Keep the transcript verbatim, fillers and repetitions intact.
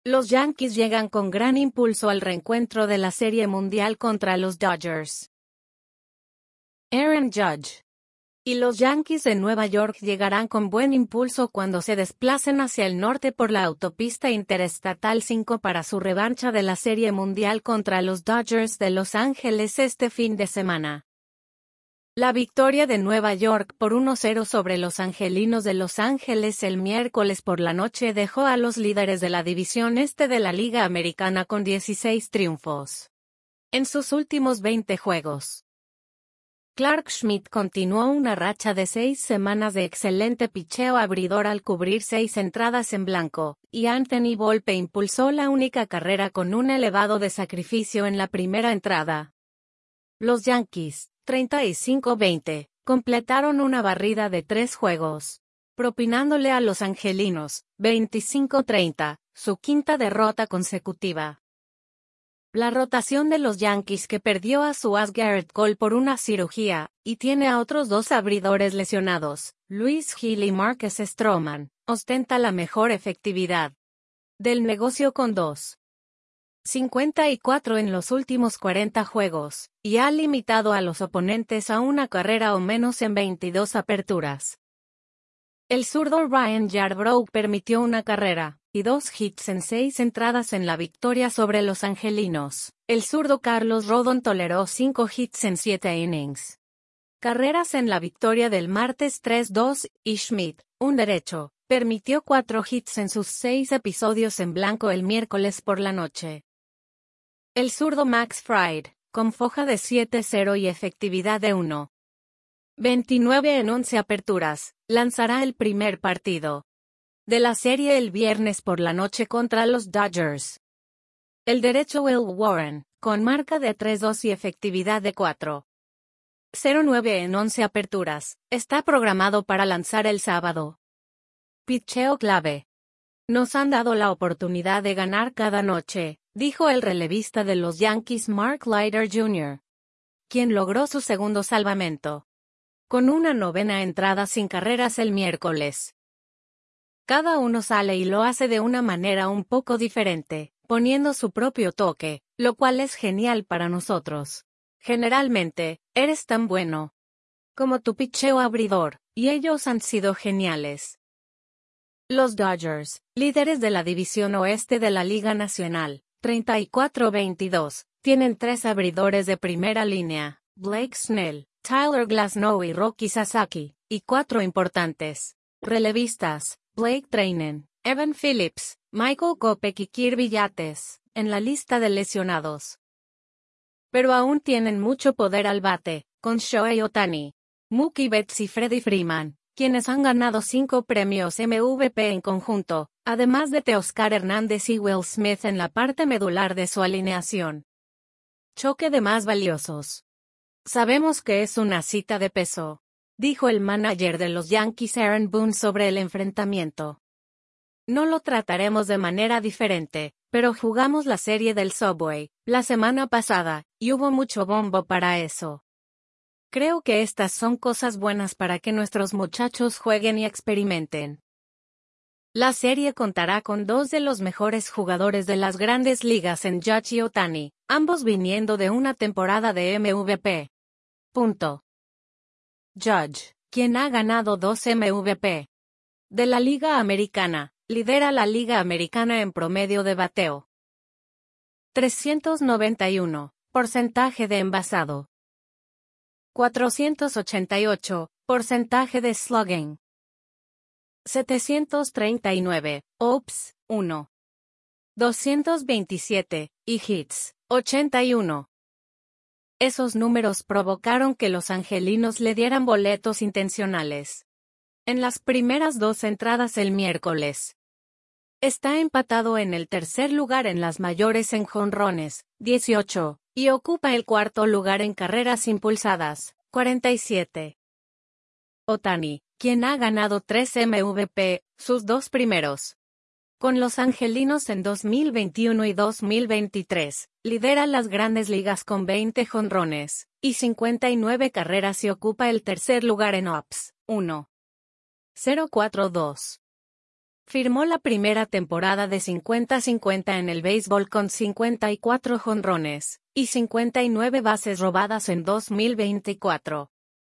Los Yankees llegan con gran impulso al reencuentro de la Serie Mundial contra los Dodgers. Aaron Judge y los Yankees de Nueva York llegarán con buen impulso cuando se desplacen hacia el norte por la autopista Interestatal cinco para su revancha de la Serie Mundial contra los Dodgers de Los Ángeles este fin de semana. La victoria de Nueva York por uno cero sobre los Angelinos de Los Ángeles el miércoles por la noche dejó a los líderes de la división este de la Liga Americana con dieciséis triunfos en sus últimos veinte juegos. Clark Schmidt continuó una racha de seis semanas de excelente picheo abridor al cubrir seis entradas en blanco, y Anthony Volpe impulsó la única carrera con un elevado de sacrificio en la primera entrada. Los Yankees, treinta y cinco veinte, completaron una barrida de tres juegos, propinándole a los angelinos, veinticinco treinta, su quinta derrota consecutiva. La rotación de los Yankees que perdió a su as Garrett Cole por una cirugía, y tiene a otros dos abridores lesionados, Luis Gil y Marcus Stroman, ostenta la mejor efectividad del negocio con dos punto cincuenta y cuatro en los últimos cuarenta juegos, y ha limitado a los oponentes a una carrera o menos en veintidós aperturas. El zurdo Ryan Yarbrough permitió una carrera y dos hits en seis entradas en la victoria sobre los angelinos. El zurdo Carlos Rodón toleró cinco hits en siete innings. Carreras en la victoria del martes tres dos, y Schmidt, un derecho, permitió cuatro hits en sus seis episodios en blanco el miércoles por la noche. El zurdo Max Fried, con foja de siete cero y efectividad de uno punto veintinueve en once aperturas, lanzará el primer partido de la serie el viernes por la noche contra los Dodgers. El derecho Will Warren, con marca de tres dos y efectividad de cuatro punto cero nueve en once aperturas, está programado para lanzar el sábado. Picheo clave. Nos han dado la oportunidad de ganar cada noche, dijo el relevista de los Yankees Mark Leiter junior, quien logró su segundo salvamento con una novena entrada sin carreras el miércoles. Cada uno sale y lo hace de una manera un poco diferente, poniendo su propio toque, lo cual es genial para nosotros. Generalmente, eres tan bueno como tu picheo abridor, y ellos han sido geniales. Los Dodgers, líderes de la División Oeste de la Liga Nacional, treinta y cuatro veintidós, tienen tres abridores de primera línea, Blake Snell, Tyler Glasnow y Rocky Sasaki, y cuatro importantes relevistas, Blake Treinen, Evan Phillips, Michael Kopech y Kirby Yates, en la lista de lesionados. Pero aún tienen mucho poder al bate, con Shohei Ohtani, Mookie Betts y Freddie Freeman, quienes han ganado cinco premios M V P en conjunto, además de Teoscar Hernández y Will Smith en la parte medular de su alineación. Choque de más valiosos. Sabemos que es una cita de peso, dijo el manager de los Yankees Aaron Boone sobre el enfrentamiento. No lo trataremos de manera diferente, pero jugamos la serie del Subway la semana pasada, y hubo mucho bombo para eso. Creo que estas son cosas buenas para que nuestros muchachos jueguen y experimenten. La serie contará con dos de los mejores jugadores de las grandes ligas en Judge y Ohtani, ambos viniendo de una temporada de M V P. Punto. Judge, quien ha ganado dos M V P de la Liga Americana, lidera la Liga Americana en promedio de bateo. trescientos noventa y uno, porcentaje de envasado. cuatrocientos ochenta y ocho, porcentaje de slugging. setecientos treinta y nueve, O P S, uno. doscientos veintisiete, y hits, ochenta y uno. Esos números provocaron que los angelinos le dieran boletos intencionales en las primeras dos entradas el miércoles. Está empatado en el tercer lugar en las mayores en jonrones, dieciocho, y ocupa el cuarto lugar en carreras impulsadas, cuarenta y siete. Ohtani, quien ha ganado tres M V P, sus dos primeros con los angelinos en dos mil veintiuno y dos mil veintitrés, lidera las grandes ligas con veinte jonrones y cincuenta y nueve carreras y ocupa el tercer lugar en O P S, uno punto cero cuarenta y dos. Firmó la primera temporada de cincuenta cincuenta en el béisbol con cincuenta y cuatro jonrones y cincuenta y nueve bases robadas en dos mil veinticuatro.